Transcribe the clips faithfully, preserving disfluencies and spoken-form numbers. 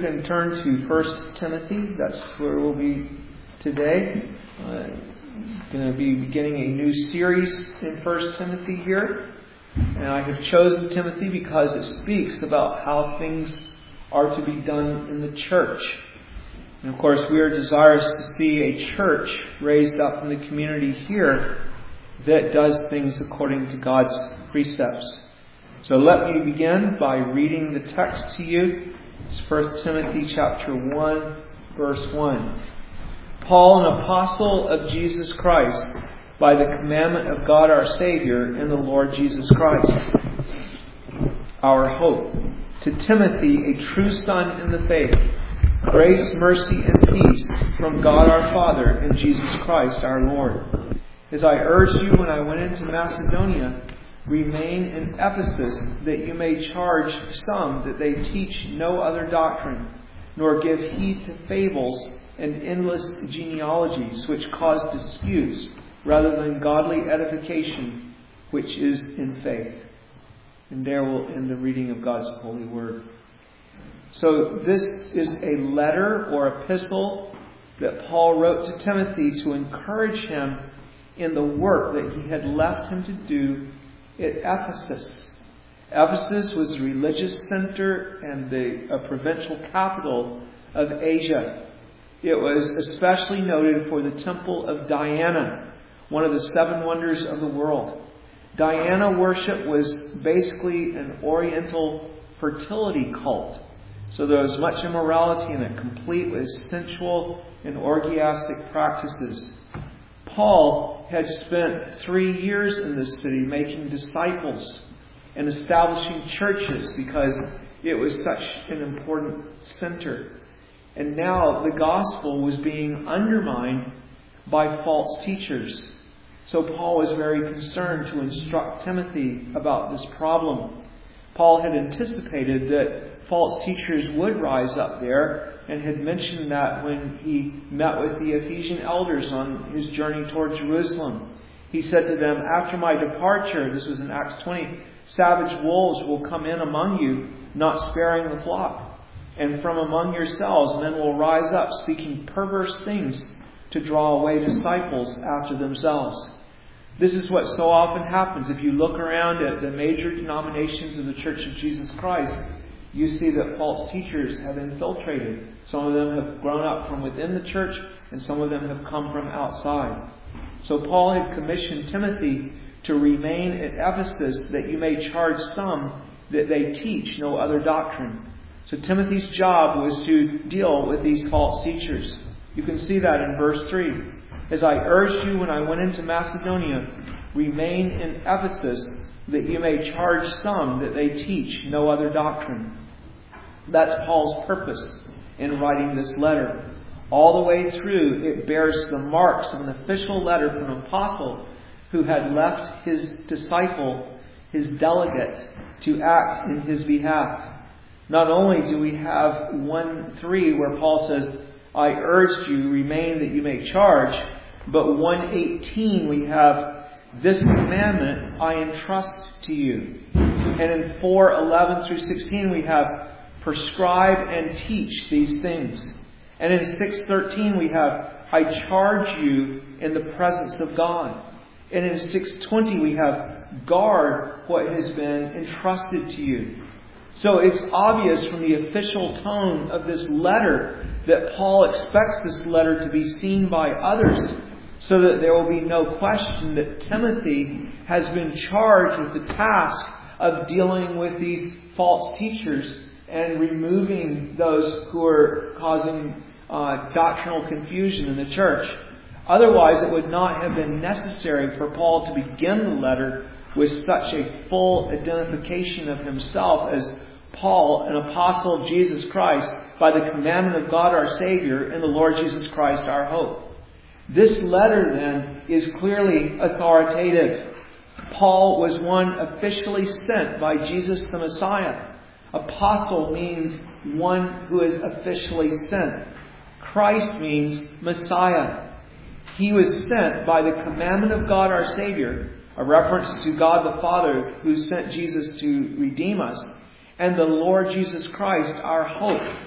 can turn to First Timothy. That's where we'll be today. Uh, going to be beginning a new series in First Timothy here. And I have chosen Timothy because it speaks about how things are to be done in the church. And of course, we are desirous to see a church raised up in the community here that does things according to God's precepts. So let me begin by reading the text to you. It's First Timothy chapter one, verse one. Paul, an apostle of Jesus Christ, by the commandment of God our Savior and the Lord Jesus Christ, our hope. To Timothy, a true son in the faith, grace, mercy, and peace from God our Father and Jesus Christ our Lord. As I urged you when I went into Macedonia, remain in Ephesus, that you may charge some that they teach no other doctrine, nor give heed to fables and endless genealogies which cause disputes, rather than godly edification, which is in faith. And there we'll end the reading of God's holy word. So this is a letter or epistle that Paul wrote to Timothy to encourage him in the work that he had left him to do at Ephesus. Ephesus was a religious center and the a provincial capital of Asia. It was especially noted for the temple of Diana, one of the seven wonders of the world. Diana worship was basically an Oriental fertility cult. So there was much immorality in it, complete with sensual and orgiastic practices. Paul had spent three years in this city making disciples and establishing churches because it was such an important center. And now the gospel was being undermined by false teachers. So Paul was very concerned to instruct Timothy about this problem. Paul had anticipated that false teachers would rise up there, and had mentioned that when he met with the Ephesian elders on his journey toward Jerusalem. He said to them, after my departure, this was in Acts twenty, savage wolves will come in among you, not sparing the flock. And from among yourselves men will rise up, speaking perverse things to draw away disciples after themselves. This is what so often happens. If you look around at the major denominations of the Church of Jesus Christ, you see that false teachers have infiltrated. Some of them have grown up from within the church, and some of them have come from outside. So Paul had commissioned Timothy to remain at Ephesus, that you may charge some that they teach no other doctrine. So Timothy's job was to deal with these false teachers. You can see that in verse three. As I urged you when I went into Macedonia, remain in Ephesus, that you may charge some that they teach no other doctrine. That's Paul's purpose in writing this letter. All the way through, it bears the marks of an official letter from an apostle who had left his disciple, his delegate, to act in his behalf. Not only do we have one three where Paul says, I urged you, remain that you may charge, but one eighteen we have, this commandment I entrust to you. And in four eleven through sixteen we have, prescribe and teach these things. And in six thirteen we have, I charge you in the presence of God. And in six twenty we have, guard what has been entrusted to you. So it's obvious from the official tone of this letter that Paul expects this letter to be seen by others, so that there will be no question that Timothy has been charged with the task of dealing with these false teachers and removing those who are causing uh, doctrinal confusion in the church. Otherwise, it would not have been necessary for Paul to begin the letter with such a full identification of himself as Paul, an apostle of Jesus Christ, by the commandment of God our Savior and the Lord Jesus Christ our hope. This letter then is clearly authoritative. Paul was one officially sent by Jesus the Messiah. Apostle means one who is officially sent. Christ means Messiah. He was sent by the commandment of God our Savior, a reference to God the Father who sent Jesus to redeem us, and the Lord Jesus Christ our hope.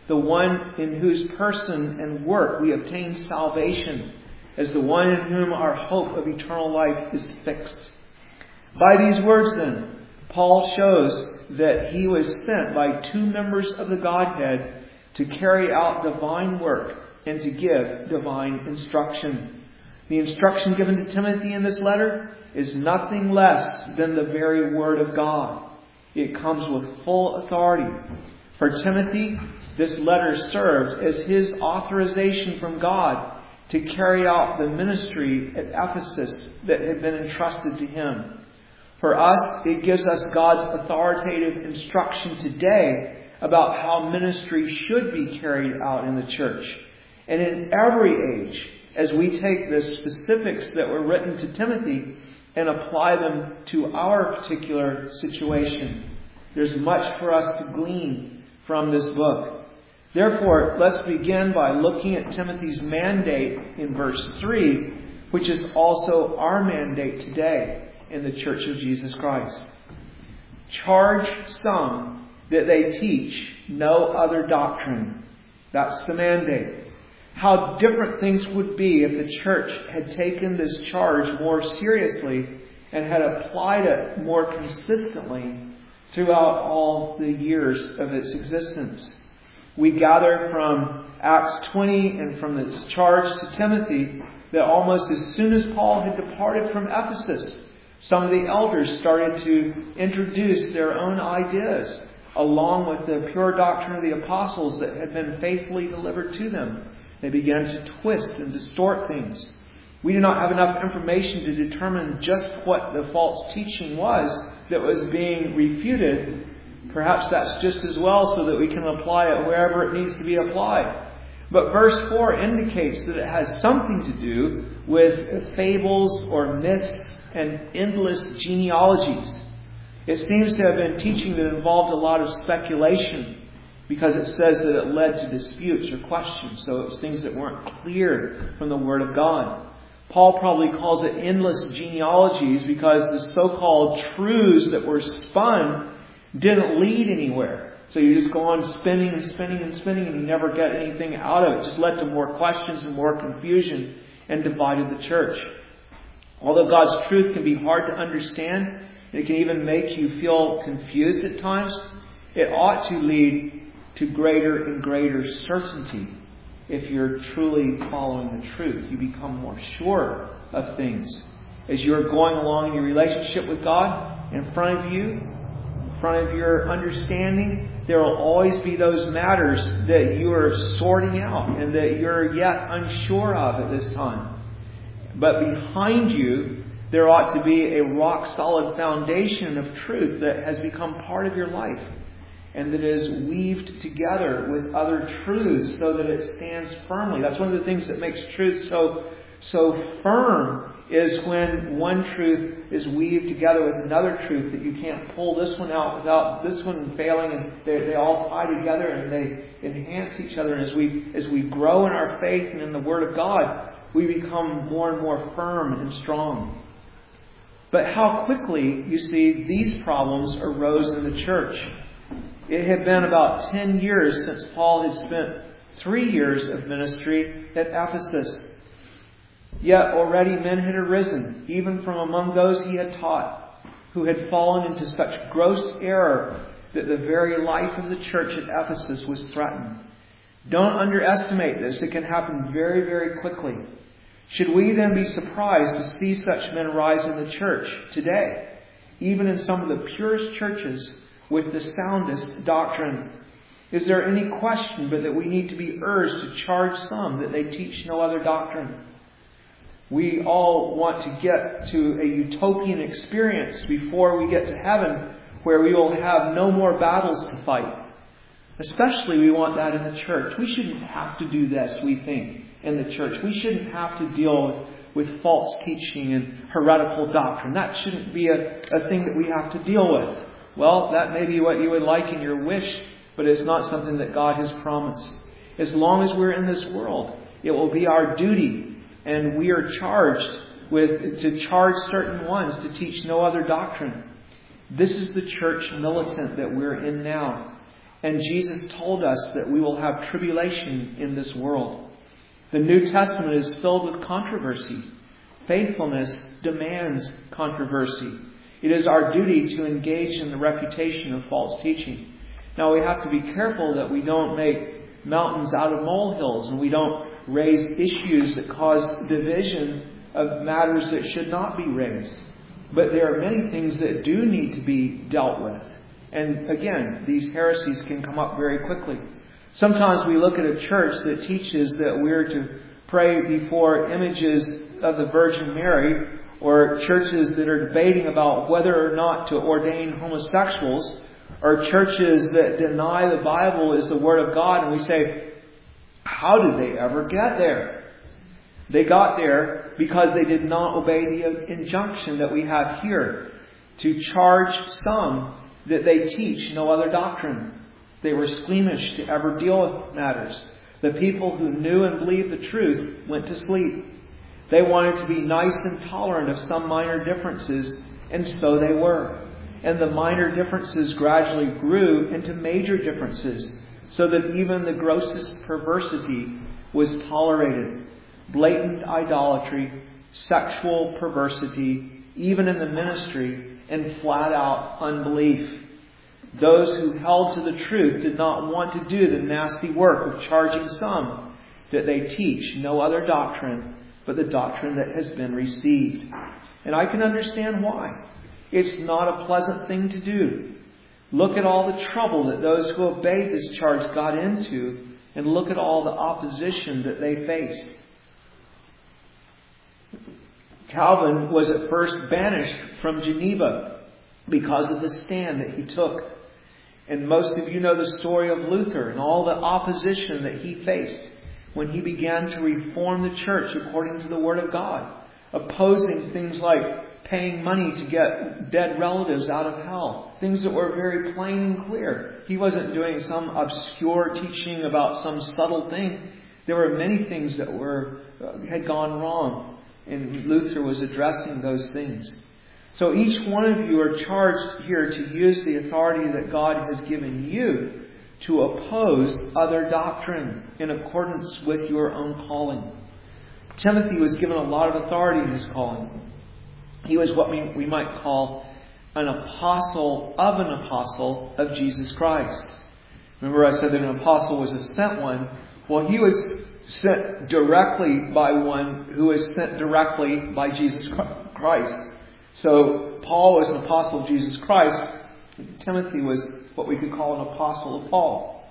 the one in whose person and work we obtain salvation, as the one in whom our hope of eternal life is fixed. By these words, then, Paul shows that he was sent by two members of the Godhead to carry out divine work and to give divine instruction. The instruction given to Timothy in this letter is nothing less than the very Word of God. It comes with full authority. For Timothy, this letter served as his authorization from God to carry out the ministry at Ephesus that had been entrusted to him. For us, it gives us God's authoritative instruction today about how ministry should be carried out in the church. And in every age, as we take the specifics that were written to Timothy and apply them to our particular situation, there's much for us to glean from this book. Therefore, let's begin by looking at Timothy's mandate in verse three, which is also our mandate today in the Church of Jesus Christ. Charge some that they teach no other doctrine. That's the mandate. How different things would be if the church had taken this charge more seriously and had applied it more consistently throughout all the years of its existence. We gather from Acts twenty and from this charge to Timothy that almost as soon as Paul had departed from Ephesus, some of the elders started to introduce their own ideas along with the pure doctrine of the apostles that had been faithfully delivered to them. They began to twist and distort things. We do not have enough information to determine just what the false teaching was that was being refuted. Perhaps that's just as well so that we can apply it wherever it needs to be applied. But verse four indicates that it has something to do with fables or myths and endless genealogies. It seems to have been teaching that involved a lot of speculation, because it says that it led to disputes or questions. So it was things that weren't clear from the Word of God. Paul probably calls it endless genealogies because the so-called truths that were spun didn't lead anywhere. So you just go on spinning and spinning and spinning and you never get anything out of it. It just led to more questions and more confusion and divided the church. Although God's truth can be hard to understand, and it can even make you feel confused at times, it ought to lead to greater and greater certainty. If you're truly following the truth, you become more sure of things. As you're going along in your relationship with God, in front of you, in front of your understanding, there will always be those matters that you are sorting out and that you're yet unsure of at this time. But behind you, there ought to be a rock-solid foundation of truth that has become part of your life and that is weaved together with other truths so that it stands firmly. That's one of the things that makes truth so, so firm, is when one truth is weaved together with another truth, that you can't pull this one out without this one failing, and they, they all tie together and they enhance each other. And as we, as we grow in our faith and in the Word of God, we become more and more firm and strong. But how quickly, you see, these problems arose in the church. It had been about ten years since Paul had spent three years of ministry at Ephesus. Yet already men had arisen, even from among those he had taught, who had fallen into such gross error that the very life of the church at Ephesus was threatened. Don't underestimate this. It can happen very, very quickly. Should we then be surprised to see such men rise in the church today, even in some of the purest churches with the soundest doctrine? Is there any question but that we need to be urged to charge some that they teach no other doctrine? We all want to get to a utopian experience before we get to heaven where we will have no more battles to fight. Especially we want that in the church. We shouldn't have to do this, we think, in the church. We shouldn't have to deal with, with false teaching and heretical doctrine. That shouldn't be a, a thing that we have to deal with. Well, that may be what you would like in your wish, but it's not something that God has promised. As long as we're in this world, it will be our duty, and we are charged with to charge certain ones to teach no other doctrine. This is the church militant that we're in now. And Jesus told us that we will have tribulation in this world. The New Testament is filled with controversy. Faithfulness demands controversy. It is our duty to engage in the refutation of false teaching. Now we have to be careful that we don't make mountains out of molehills, and we don't raise issues that cause division of matters that should not be raised. But there are many things that do need to be dealt with. And again, these heresies can come up very quickly. Sometimes we look at a church that teaches that we're to pray before images of the Virgin Mary, or churches that are debating about whether or not to ordain homosexuals, or churches that deny the Bible is the Word of God, and we say, how did they ever get there? They got there because they did not obey the injunction that we have here to charge some that they teach no other doctrine. They were squeamish to ever deal with matters. The people who knew and believed the truth went to sleep. They wanted to be nice and tolerant of some minor differences, and so they were. And the minor differences gradually grew into major differences, so that even the grossest perversity was tolerated. Blatant idolatry, sexual perversity, even in the ministry, and flat out unbelief. Those who held to the truth did not want to do the nasty work of charging some that they teach no other doctrine but the doctrine that has been received. And I can understand why. It's not a pleasant thing to do. Look at all the trouble that those who obeyed this charge got into, and look at all the opposition that they faced. Calvin was at first banished from Geneva because of the stand that he took. And most of you know the story of Luther and all the opposition that he faced when he began to reform the church according to the Word of God, opposing things like paying money to get dead relatives out of hell, things that were very plain and clear. He wasn't doing some obscure teaching about some subtle thing. There were many things that were had gone wrong, and Luther was addressing those things. So each one of you are charged here to use the authority that God has given you to oppose other doctrine in accordance with your own calling. Timothy was given a lot of authority in his calling. He was what we, we might call an apostle of an apostle of Jesus Christ. Remember I said that an apostle was a sent one. Well, he was sent directly by one who was sent directly by Jesus Christ. So Paul was an apostle of Jesus Christ. Timothy was what we could call an apostle of Paul.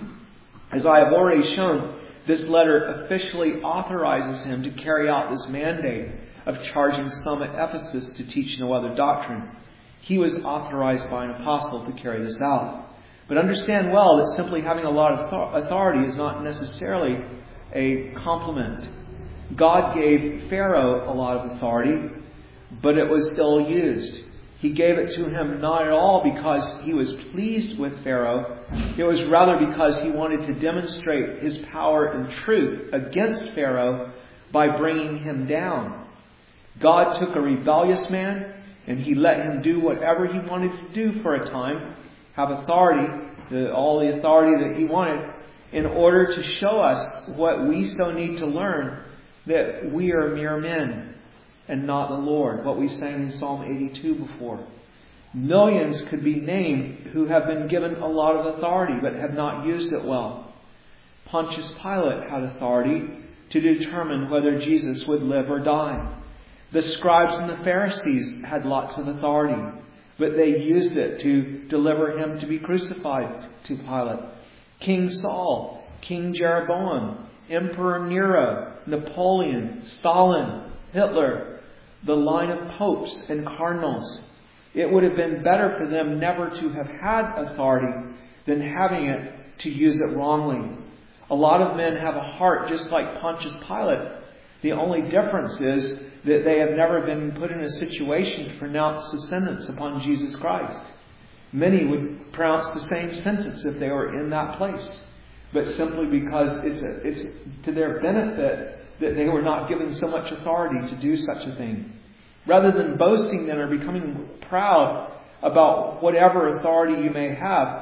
As I have already shown, this letter officially authorizes him to carry out this mandate of charging some at Ephesus to teach no other doctrine. He was authorized by an apostle to carry this out. But understand well that simply having a lot of authority is not necessarily a compliment. God gave Pharaoh a lot of authority, but it was ill used. He gave it to him not at all because he was pleased with Pharaoh. It was rather because he wanted to demonstrate his power and truth against Pharaoh by bringing him down. God took a rebellious man and he let him do whatever he wanted to do for a time, have authority, the, all the authority that he wanted, in order to show us what we so need to learn, that we are mere men and not the Lord. What we sang in Psalm eighty-two before. Millions could be named who have been given a lot of authority but have not used it well. Pontius Pilate had authority to determine whether Jesus would live or die. The scribes and the Pharisees had lots of authority, but they used it to deliver him to be crucified to Pilate. King Saul, King Jeroboam, Emperor Nero, Napoleon, Stalin, Hitler, the line of popes and cardinals. It would have been better for them never to have had authority than having it to use it wrongly. A lot of men have a heart just like Pontius Pilate. The only difference is that they have never been put in a situation to pronounce the sentence upon Jesus Christ. Many would pronounce the same sentence if they were in that place. But simply because it's, a, it's to their benefit that they were not given so much authority to do such a thing. Rather than boasting then or becoming proud about whatever authority you may have,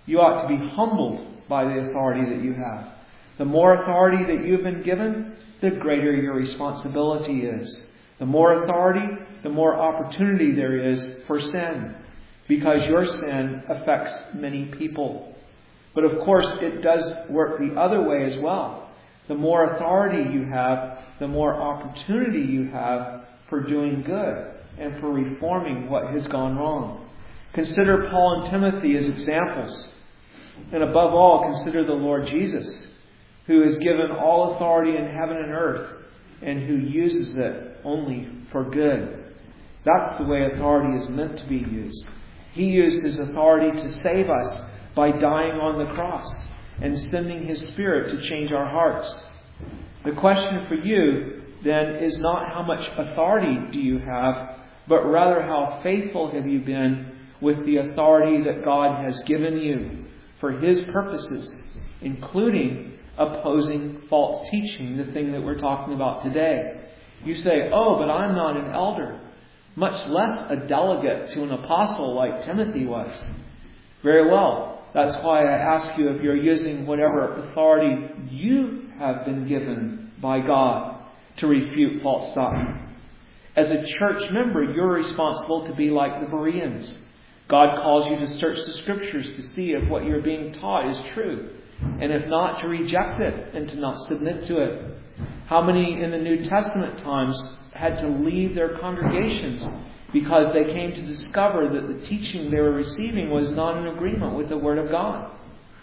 You ought to be humbled by the authority that you have. The more authority that you've been given, the greater your responsibility is. The more authority, the more opportunity there is for sin, because your sin affects many people. But of course, it does work the other way as well. The more authority you have, the more opportunity you have for doing good and for reforming what has gone wrong. Consider Paul and Timothy as examples. And above all, consider the Lord Jesus, who is given all authority in heaven and earth, and who uses it only for good. That's the way authority is meant to be used. He used His authority to save us by dying on the cross and sending His Spirit to change our hearts. The question for you, then, is not how much authority do you have, but rather how faithful have you been with the authority that God has given you for His purposes, including opposing false teaching, the thing that we're talking about today. You say, oh, but I'm not an elder, much less a delegate to an apostle like Timothy was. Very well. That's why I ask you if you're using whatever authority you have been given by God to refute false doctrine. As a church member, you're responsible to be like the Bereans. God calls you to search the Scriptures to see if what you're being taught is true. And if not, to reject it and to not submit to it. How many in the New Testament times had to leave their congregations because they came to discover that the teaching they were receiving was not in agreement with the Word of God?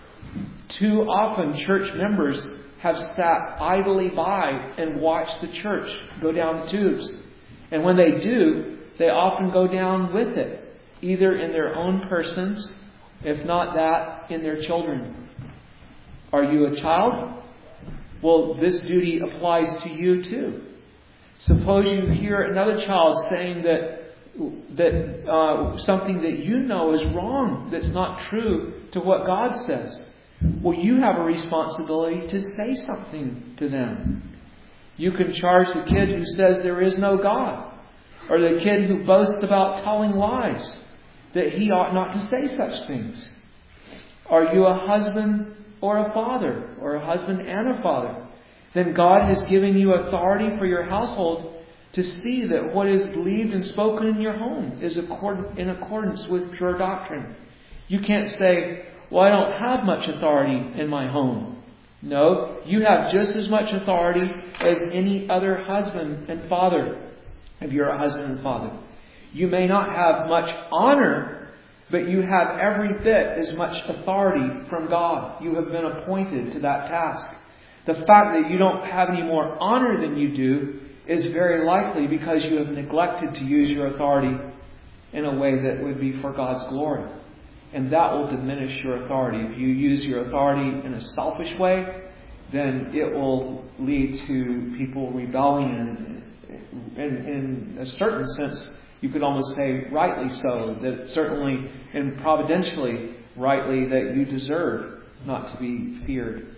Too often church members have sat idly by and watched the church go down the tubes. And when they do, they often go down with it, either in their own persons, if not that, in their children. Are you a child? Well, this duty applies to you too. Suppose you hear another child saying that that uh, something that you know is wrong, that's not true to what God says. Well, you have a responsibility to say something to them. You can charge the kid who says there is no God, or the kid who boasts about telling lies, that he ought not to say such things. Are you a husband or a father, or a husband and a father? Then God has given you authority for your household to see that what is believed and spoken in your home is in accordance with pure doctrine. You can't say, well, I don't have much authority in my home. No, you have just as much authority as any other husband and father, if you're a husband and father. You may not have much honor, but you have every bit as much authority from God. You have been appointed to that task. The fact that you don't have any more honor than you do is very likely because you have neglected to use your authority in a way that would be for God's glory. And that will diminish your authority. If you use your authority in a selfish way, then it will lead to people rebelling. And in a certain sense, you could almost say rightly so, that certainly and providentially rightly that you deserve not to be feared.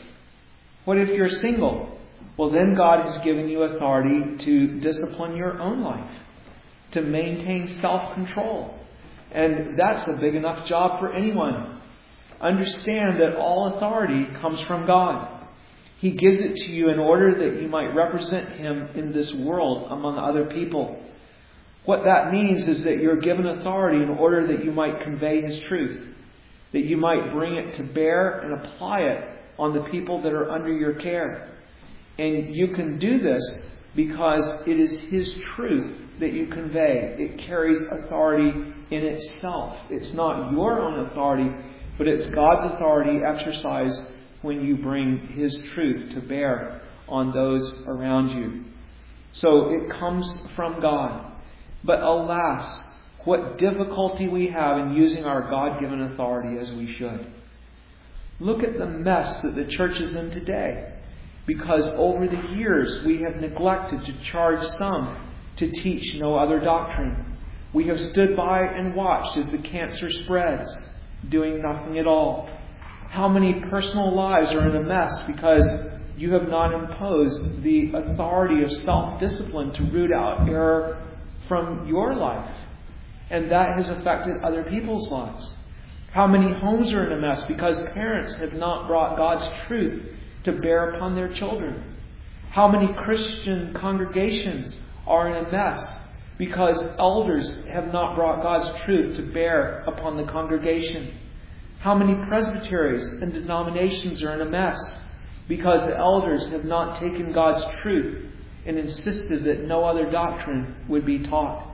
What if you're single? Well, then God has given you authority to discipline your own life, to maintain self-control. And that's a big enough job for anyone. Understand that all authority comes from God. He gives it to you in order that you might represent Him in this world among other people. What that means is that you're given authority in order that you might convey His truth, that you might bring it to bear and apply it on the people that are under your care. And you can do this because it is His truth that you convey. It carries authority in itself. It's not your own authority, but it's God's authority exercised when you bring His truth to bear on those around you. So it comes from God. But alas, what difficulty we have in using our God-given authority as we should. Look at the mess that the church is in today. Because over the years we have neglected to charge some to teach no other doctrine. We have stood by and watched as the cancer spreads, doing nothing at all. How many personal lives are in a mess because you have not imposed the authority of self-discipline to root out error from your life. And that has affected other people's lives. How many homes are in a mess because parents have not brought God's truth to bear upon their children? How many Christian congregations are in a mess because elders have not brought God's truth to bear upon the congregation? How many presbyteries and denominations are in a mess because the elders have not taken God's truth and insisted that no other doctrine would be taught?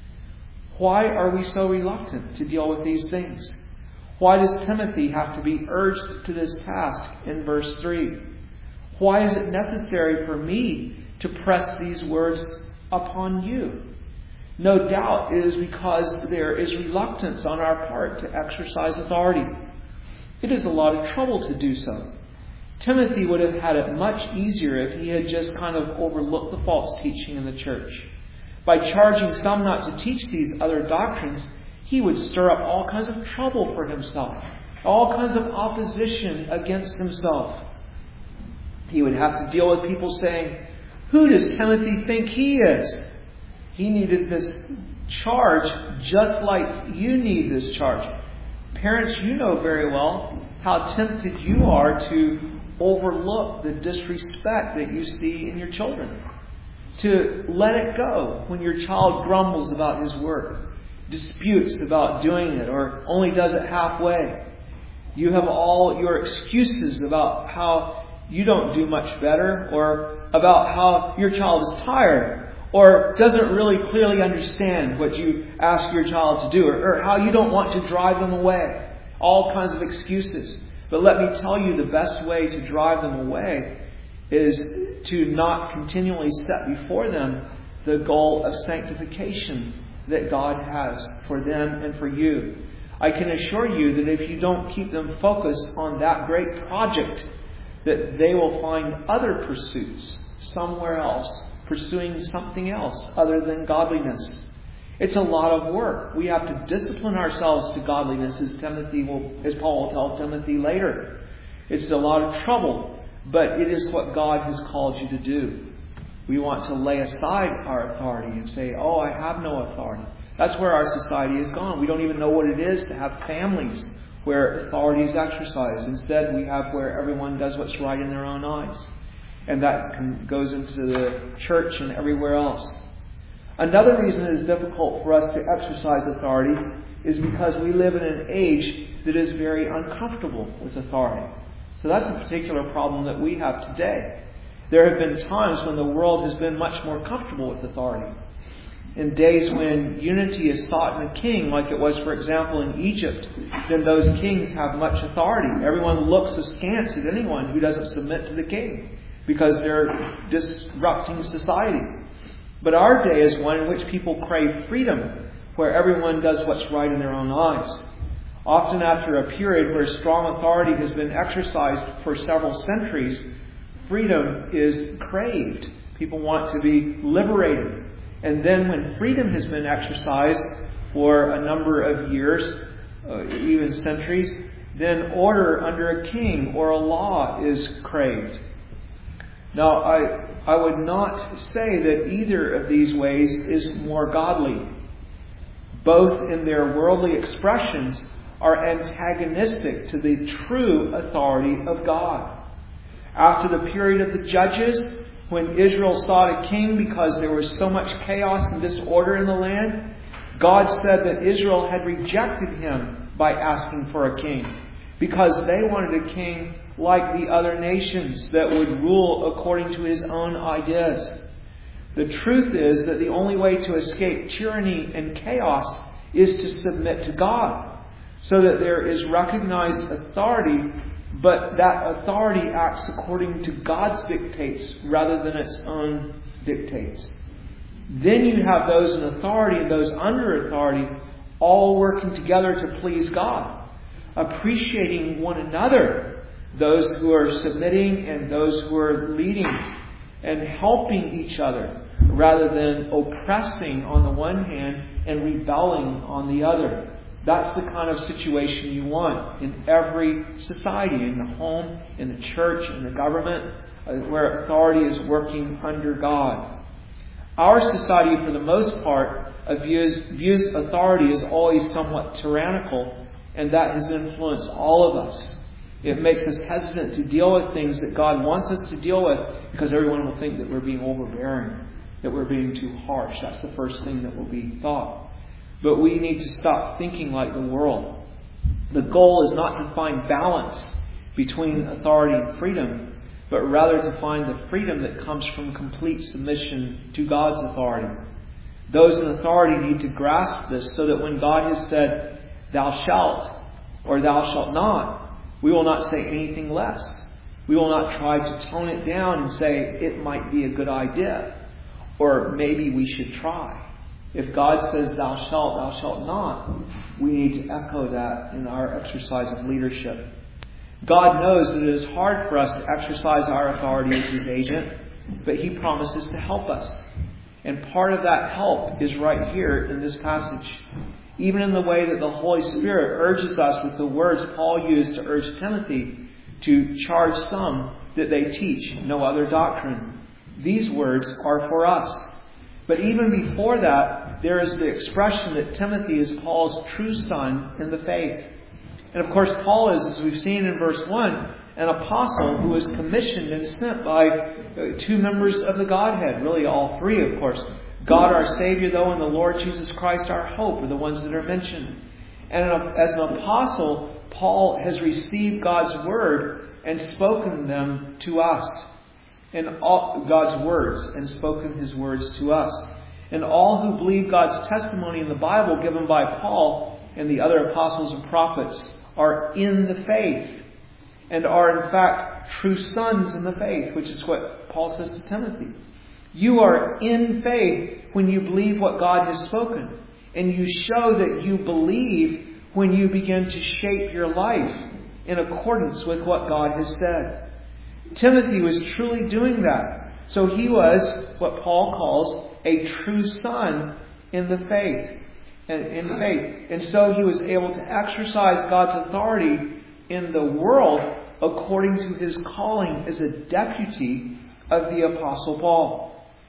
Why are we so reluctant to deal with these things? Why does Timothy have to be urged to this task in verse three? Why is it necessary for me to press these words upon you? No doubt it is because there is reluctance on our part to exercise authority. It is a lot of trouble to do so. Timothy would have had it much easier if he had just kind of overlooked the false teaching in the church. By charging some not to teach these other doctrines, he would stir up all kinds of trouble for himself, all kinds of opposition against himself. He would have to deal with people saying, "Who does Timothy think he is?" He needed this charge just like you need this charge. Parents, you know very well how tempted you are to overlook the disrespect that you see in your children. To let it go when your child grumbles about his work, disputes about doing it, or only does it halfway. You have all your excuses about how you don't do much better, or about how your child is tired, or doesn't really clearly understand what you ask your child to do, or, or how you don't want to drive them away. All kinds of excuses. But let me tell you, the best way to drive them away is to not continually set before them the goal of sanctification that God has for them and for you. I can assure you that if you don't keep them focused on that great project, that they will find other pursuits somewhere else, pursuing something else other than godliness. It's a lot of work. We have to discipline ourselves to godliness, as Timothy will, as Paul will tell Timothy later. It's a lot of trouble, but it is what God has called you to do. We want to lay aside our authority and say, "Oh, I have no authority." That's where our society has gone. We don't even know what it is to have families where authority is exercised. Instead, we have where everyone does what's right in their own eyes. And that can, goes into the church and everywhere else. Another reason it is difficult for us to exercise authority is because we live in an age that is very uncomfortable with authority. So that's a particular problem that we have today. There have been times when the world has been much more comfortable with authority. In days when unity is sought in a king, like it was, for example, in Egypt, then those kings have much authority. Everyone looks askance at anyone who doesn't submit to the king because they're disrupting society. But our day is one in which people crave freedom, where everyone does what's right in their own eyes. Often after a period where strong authority has been exercised for several centuries, freedom is craved. People want to be liberated. And then when freedom has been exercised for a number of years, uh, even centuries, then order under a king or a law is craved. Now, I, I would not say that either of these ways is more godly. Both in their worldly expressions are antagonistic to the true authority of God. After the period of the judges, when Israel sought a king because there was so much chaos and disorder in the land, God said that Israel had rejected him by asking for a king, because they wanted a king like the other nations that would rule according to his own ideas. The truth is that the only way to escape tyranny and chaos is to submit to God, so that there is recognized authority, but that authority acts according to God's dictates rather than its own dictates. Then you have those in authority and those under authority all working together to please God, appreciating one another, those who are submitting and those who are leading, and helping each other rather than oppressing on the one hand and rebelling on the other. That's the kind of situation you want in every society, in the home, in the church, in the government, where authority is working under God. Our society, for the most part, views, views authority as always somewhat tyrannical And that has influenced all of us. It makes us hesitant to deal with things that God wants us to deal with because everyone will think that we're being overbearing, that we're being too harsh. That's the first thing that will be thought. But we need to stop thinking like the world. The goal is not to find balance between authority and freedom, but rather to find the freedom that comes from complete submission to God's authority. Those in authority need to grasp this so that when God has said, "Thou shalt," or "Thou shalt not," we will not say anything less. We will not try to tone it down and say, "It might be a good idea," or "Maybe we should try." If God says, "Thou shalt, thou shalt not," we need to echo that in our exercise of leadership. God knows that it is hard for us to exercise our authority as His agent, but He promises to help us. And part of that help is right here in this passage. Even in the way that the Holy Spirit urges us with the words Paul used to urge Timothy to charge some that they teach no other doctrine. These words are for us. But even before that, there is the expression that Timothy is Paul's true son in the faith. And of course, Paul is, as we've seen in verse one, an apostle who was commissioned and sent by two members of the Godhead. Really all three, of course. God our Savior, though, and the Lord Jesus Christ our hope are the ones that are mentioned. And as an apostle, Paul has received God's word and spoken them to us. And all God's words and spoken His words to us. And all who believe God's testimony in the Bible given by Paul and the other apostles and prophets are in the faith and are in fact true sons in the faith, which is what Paul says to Timothy. You are in faith when you believe what God has spoken. And you show that you believe when you begin to shape your life in accordance with what God has said. Timothy was truly doing that. So he was what Paul calls a true son in the faith. And in faith. And so he was able to exercise God's authority in the world according to his calling as a deputy of the Apostle Paul.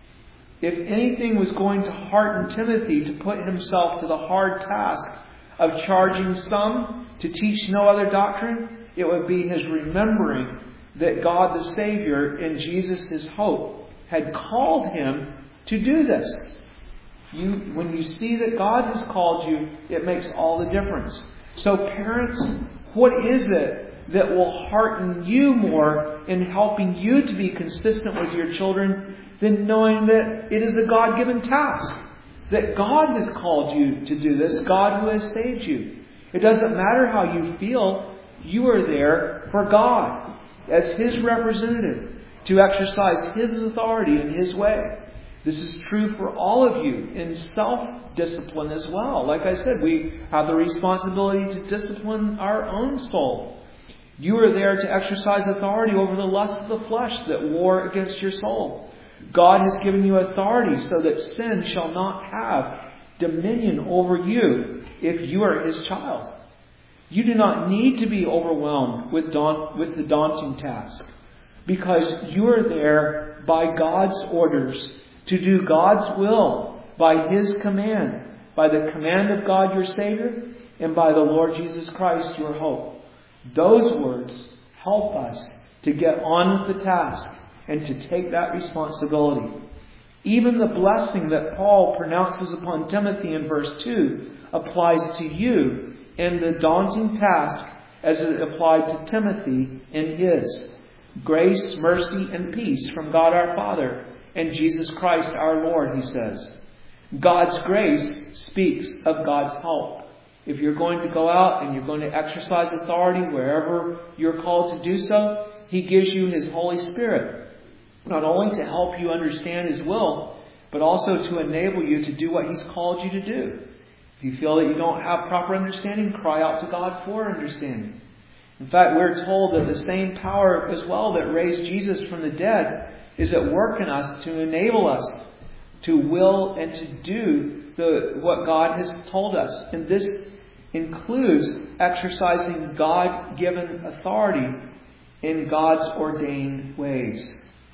If anything was going to hearten Timothy to put himself to the hard task of charging some to teach no other doctrine, it would be his remembering that God the Savior in Jesus his hope had called him to do this. You, when you see that God has called you, it makes all the difference. So parents, what is it that will hearten you more in helping you to be consistent with your children than knowing that it is a God-given task? That God has called you to do this, God who has saved you. It doesn't matter how you feel, you are there for God as His representative to exercise His authority in His way. This is true for all of you in self-discipline as well. Like I said, we have the responsibility to discipline our own soul. You are there to exercise authority over the lusts of the flesh that war against your soul. God has given you authority so that sin shall not have dominion over you if you are His child. You do not need to be overwhelmed with, daunt, with the daunting task because you are there by God's orders to do God's will by His command, by the command of God your Savior, and by the Lord Jesus Christ your hope. Those words help us to get on with the task and to take that responsibility. Even the blessing that Paul pronounces upon Timothy in verse two applies to you in the daunting task as it applied to Timothy in his. Grace, mercy, and peace from God our Father and Jesus Christ our Lord, he says. God's grace speaks of God's help. If you're going to go out and you're going to exercise authority wherever you're called to do so, He gives you His Holy Spirit. Not only to help you understand His will, but also to enable you to do what He's called you to do. If you feel that you don't have proper understanding, cry out to God for understanding. In fact, we're told that the same power as well that raised Jesus from the dead is at work in us to enable us to will and to do the, what God has told us. And this includes exercising God-given authority in God's ordained ways.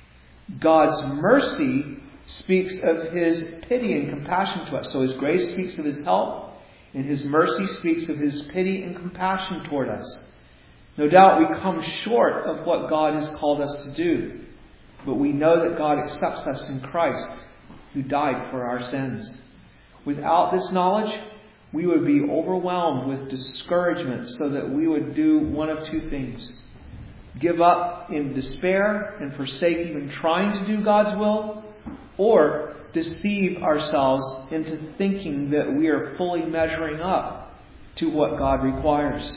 God's mercy speaks of His pity and compassion to us. So His grace speaks of His help. And His mercy speaks of His pity and compassion toward us. No doubt we come short of what God has called us to do, but we know that God accepts us in Christ, who died for our sins. Without this knowledge, we would be overwhelmed with discouragement, so that we would do one of two things. Give up in despair and forsake even trying to do God's will, or deceive ourselves into thinking that we are fully measuring up to what God requires.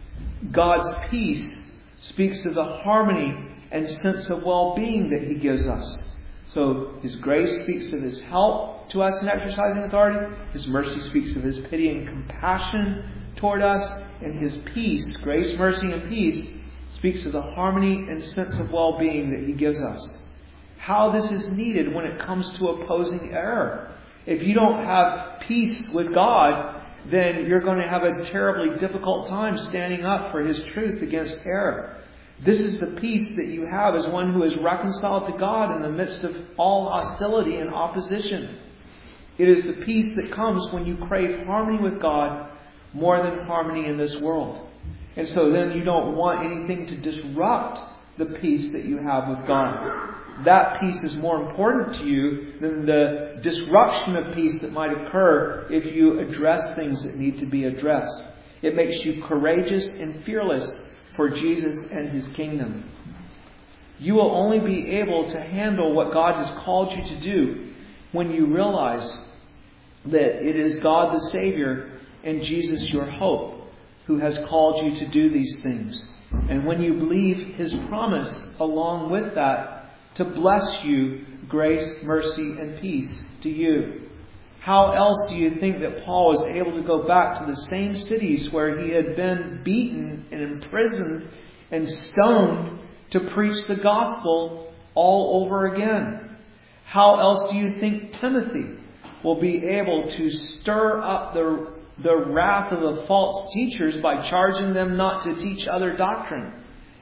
God's peace speaks of the harmony and sense of well-being that He gives us. So His grace speaks of His help to us in exercising authority. His mercy speaks of His pity and compassion toward us. And His peace, grace, mercy, and peace, speaks of the harmony and sense of well-being that He gives us. How this is needed when it comes to opposing error. If you don't have peace with God, then you're going to have a terribly difficult time standing up for His truth against error. This is the peace that you have as one who is reconciled to God in the midst of all hostility and opposition. It is the peace that comes when you crave harmony with God more than harmony in this world. And so then you don't want anything to disrupt the peace that you have with God. That peace is more important to you than the disruption of peace that might occur if you address things that need to be addressed. It makes you courageous and fearless for Jesus and His kingdom. You will only be able to handle what God has called you to do when you realize that it is God the Savior and Jesus your hope who has called you to do these things. And when you believe His promise along with that to bless you, grace, mercy, and peace to you. How else do you think that Paul was able to go back to the same cities where he had been beaten and imprisoned and stoned to preach the gospel all over again? How else do you think Timothy will be able to stir up the, the wrath of the false teachers by charging them not to teach other doctrine?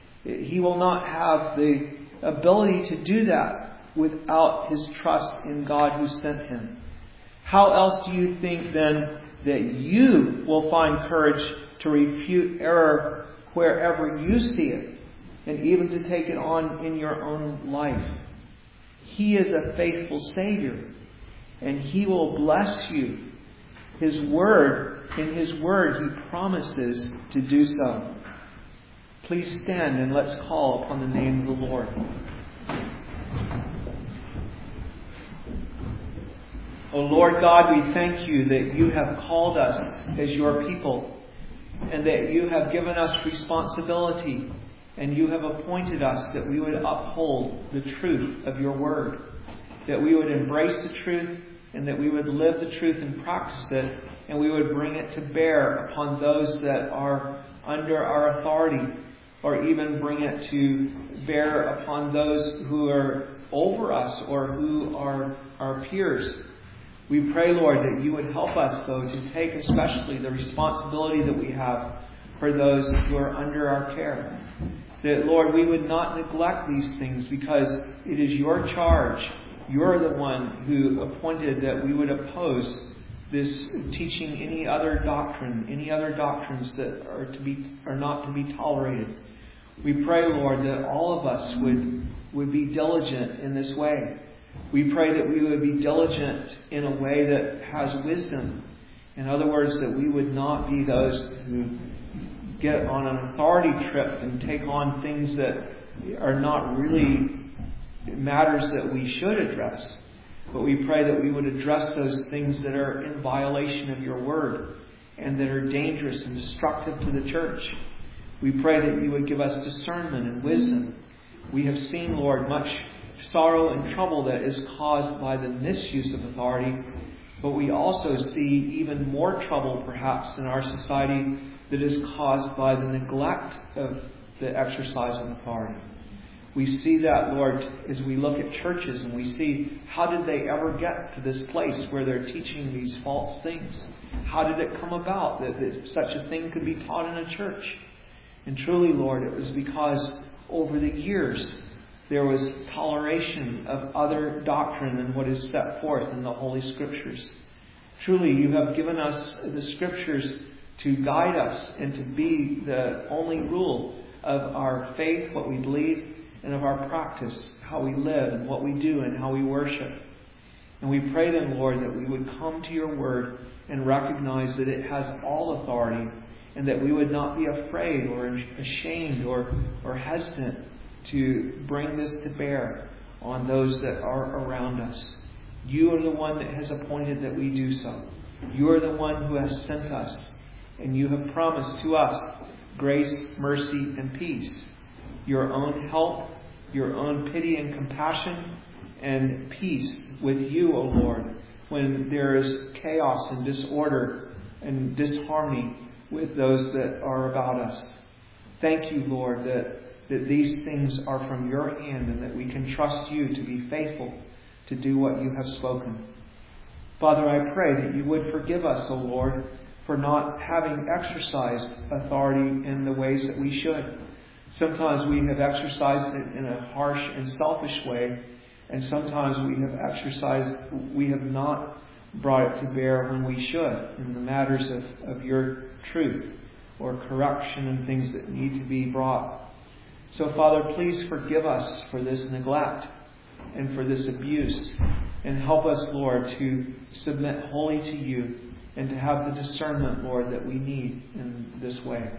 He will not have the ability to do that without his trust in God who sent him. How else do you think then that you will find courage to refute error wherever you see it, and even to take it on in your own life? He is a faithful Savior, and He will bless you. His word, in His word, He promises to do so. Please stand and let's call upon the name of the Lord. O Lord God, we thank You that You have called us as Your people, and that You have given us responsibility, and You have appointed us that we would uphold the truth of Your word, that we would embrace the truth, and that we would live the truth and practice it, and we would bring it to bear upon those that are under our authority, or even bring it to bear upon those who are over us or who are our peers. We pray, Lord, that You would help us, though, to take especially the responsibility that we have for those who are under our care. That, Lord, we would not neglect these things because it is Your charge. You're the one who appointed that we would oppose this teaching any other doctrine, any other doctrines that are to be are not to be tolerated. We pray, Lord, that all of us would, would be diligent in this way. We pray that we would be diligent in a way that has wisdom. In other words, that we would not be those who get on an authority trip and take on things that are not really matters that we should address. But we pray that we would address those things that are in violation of Your word and that are dangerous and destructive to the church. We pray that You would give us discernment and wisdom. We have seen, Lord, much sorrow and trouble that is caused by the misuse of authority, but we also see even more trouble perhaps in our society that is caused by the neglect of the exercise of authority. We see that, Lord, as we look at churches and we see how did they ever get to this place where they're teaching these false things? How did it come about that, that such a thing could be taught in a church? And truly, Lord, it was because over the years there was toleration of other doctrine than what is set forth in the Holy Scriptures. Truly, you have given us the Scriptures to guide us and to be the only rule of our faith, what we believe, and of our practice, how we live and what we do and how we worship. And we pray then, Lord, that we would come to your word and recognize that it has all authority, and that we would not be afraid or ashamed or, or hesitant to bring this to bear on those that are around us. You are the one that has appointed that we do so. You are the one who has sent us, and you have promised to us grace, mercy, and peace. Your own help, your own pity and compassion, and peace with you, O Lord, when there is chaos and disorder and disharmony with those that are about us. Thank you, Lord, that, that these things are from your hand and that we can trust you to be faithful to do what you have spoken. Father, I pray that you would forgive us, O Lord, for not having exercised authority in the ways that we should. Sometimes we have exercised it in a harsh and selfish way, and sometimes we have exercised, we have not brought it to bear when we should in the matters of, of your truth or correction and things that need to be brought. So, Father, please forgive us for this neglect and for this abuse, and help us, Lord, to submit wholly to you and to have the discernment, Lord, that we need in this way.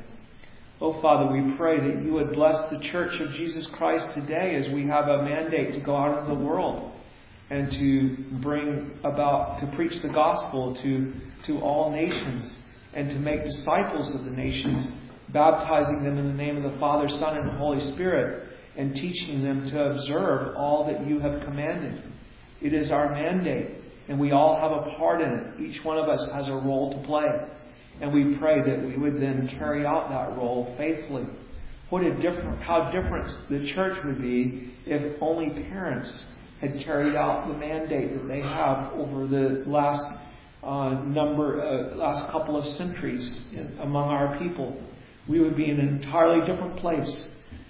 Oh, Father, we pray that you would bless the Church of Jesus Christ today as we have a mandate to go out into the world and to bring about, to preach the gospel to, to all nations and to make disciples of the nations, baptizing them in the name of the Father, Son, and Holy Spirit, and teaching them to observe all that you have commanded. It is our mandate, and we all have a part in it. Each one of us has a role to play. And we pray that we would then carry out that role faithfully. What a different, how different the church would be if only parents had carried out the mandate that they have over the last uh, number, uh, last couple of centuries in, among our people. We would be in an entirely different place.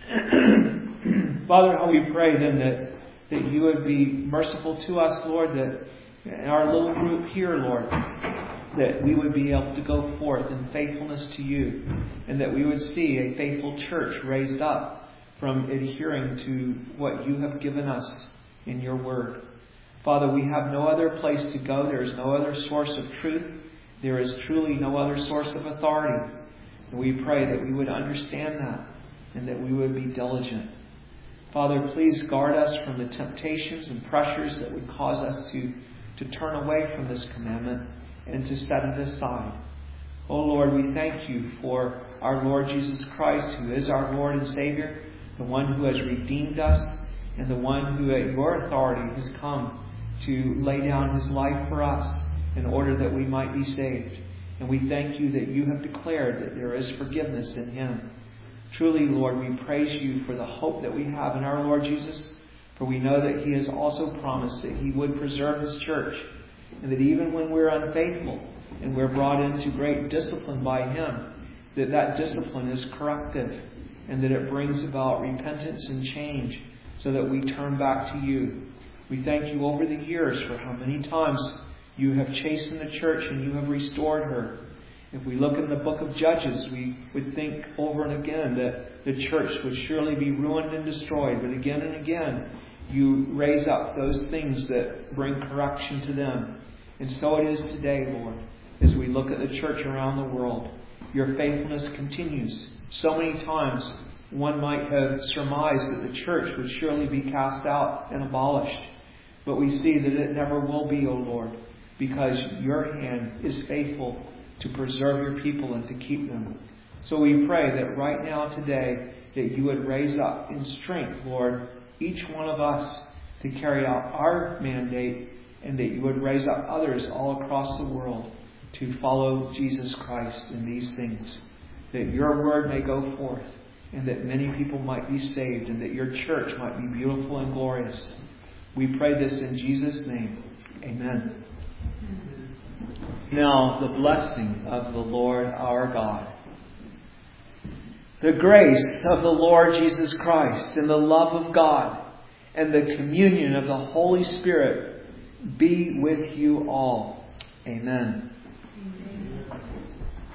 Father, how we pray then that, that you would be merciful to us, Lord, that in our little group here, Lord, that we would be able to go forth in faithfulness to you, and that we would see a faithful church raised up from adhering to what you have given us in your word. Father, we have no other place to go. There is no other source of truth. There is truly no other source of authority. And we pray that we would understand that and that we would be diligent. Father, please guard us from the temptations and pressures that would cause us to, to turn away from this commandment and to set it aside. Oh Lord, we thank you for our Lord Jesus Christ, who is our Lord and Savior, the one who has redeemed us, and the one who at your authority has come to lay down his life for us in order that we might be saved. And we thank you that you have declared that there is forgiveness in him. Truly, Lord, we praise you for the hope that we have in our Lord Jesus, for we know that he has also promised that he would preserve his church, and that even when we're unfaithful and we're brought into great discipline by him, that that discipline is corrective and that it brings about repentance and change so that we turn back to you. We thank you over the years for how many times you have chastened the church and you have restored her. If we look in the book of Judges, we would think over and again that the church would surely be ruined and destroyed. But again and again, you raise up those things that bring correction to them. And so it is today, Lord, as we look at the church around the world. Your faithfulness continues. So many times one might have surmised that the church would surely be cast out and abolished. But we see that it never will be, O Lord, because your hand is faithful to preserve your people and to keep them. So we pray that right now today that you would raise up in strength, Lord, each one of us to carry out our mandate, and that you would raise up others all across the world to follow Jesus Christ in these things. That your word may go forth and that many people might be saved and that your church might be beautiful and glorious. We pray this in Jesus' name. Amen. Now, the blessing of the Lord our God, the grace of the Lord Jesus Christ, and the love of God, and the communion of the Holy Spirit be with you all. Amen.